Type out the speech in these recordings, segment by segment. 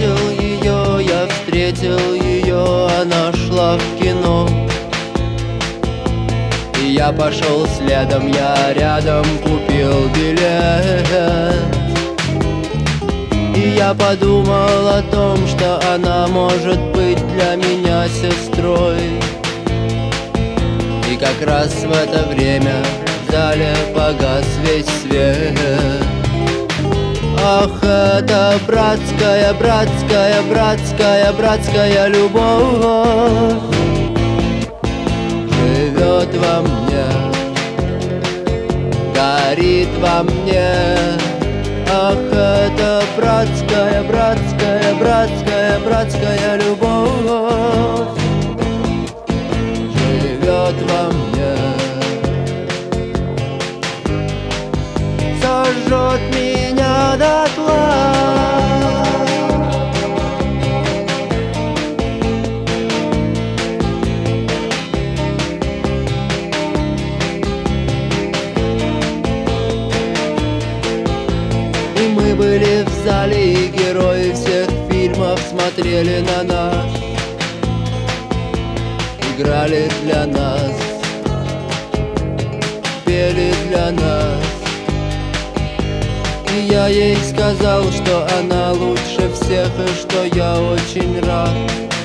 встретил ее, она шла в кино. И я пошел следом, я рядом купил билет. И я подумал о том, что она может быть для меня сестрой. И как раз в это время в зале погас весь свет. Ах, это братская, братская, братская, братская любовь живет во мне, горит во мне. Ах, это братская, братская, братская, братская любовь живет во мне, сожжет меня дотла. И мы были в зале, и герои всех фильмов смотрели на нас, играли для нас, пели для нас. И я ей сказал, что она лучше всех, и что я очень рад.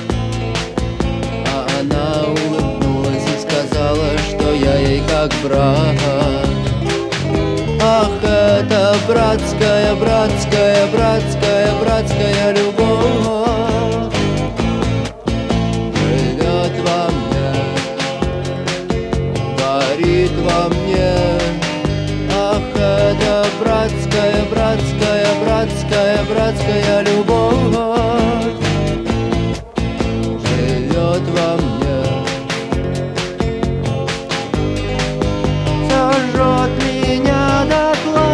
А она улыбнулась и сказала, что я ей как брат. Ах, это братская, братская, братская, братская любовь живет во мне, горит во мне. Ах, это братская, братская, братская, братская любовь живет во мне, сожжет меня дотла,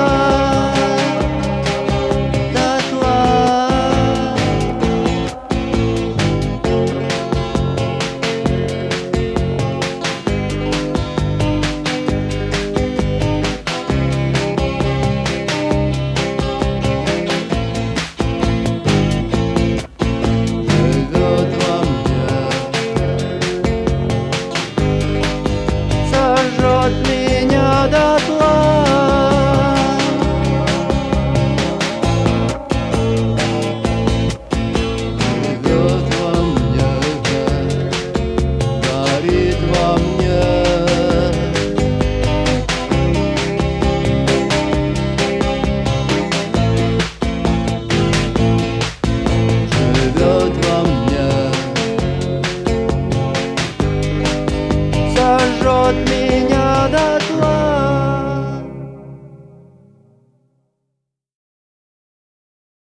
дотла. Сожжет меня дотла. Живет во мне, горит во мне. Живет во мне, сожжет меня.